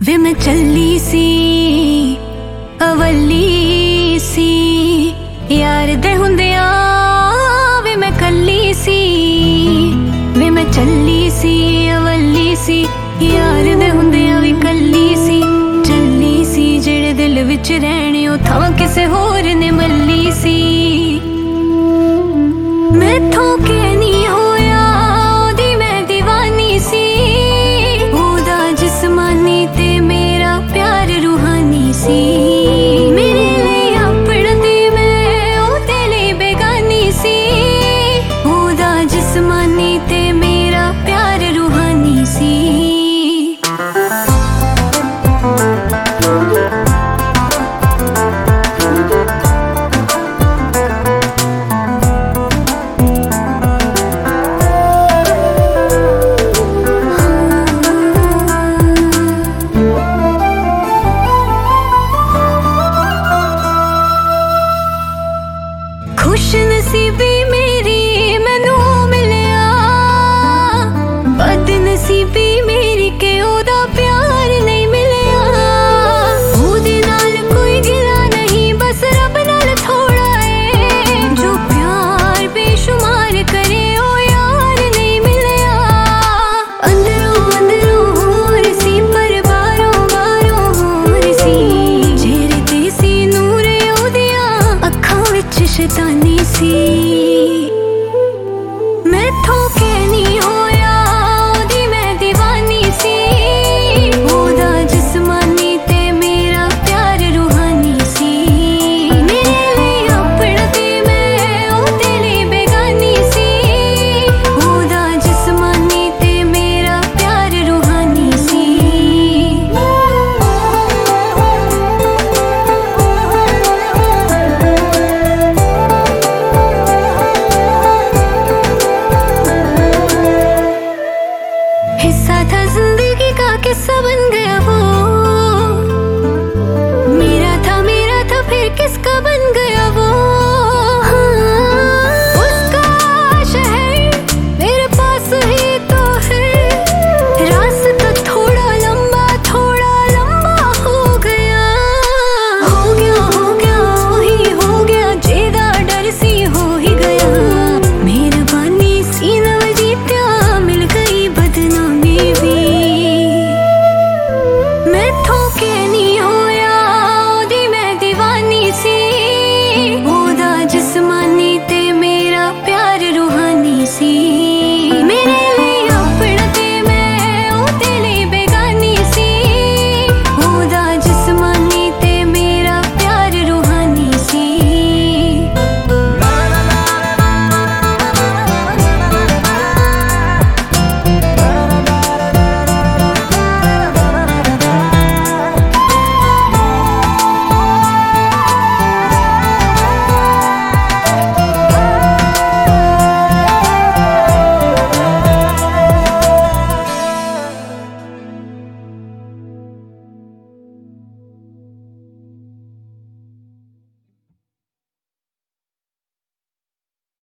वे मैं चली सी अवली सी यार दे हुंदिया वे मैं कली सी वे मैं चली सी अवली सी यार दे हुंदिया वी कली सी चली सी जेड़े दिल विच रहने ओ थां किसे होर ने मल्ली सी मैथों के नहीं होया ओदी मैं दीवानी सी ओदा जिस्मानी ते मेरा प्यार रूहानी सी मेरे लिए अपना दी मैं ओदे लिए बेगानी सी ओदा जिस्मानी ते मेरा प्यार रूहानी सी खुश नसीबी मेरी मैनू मिलिया बद नसीबी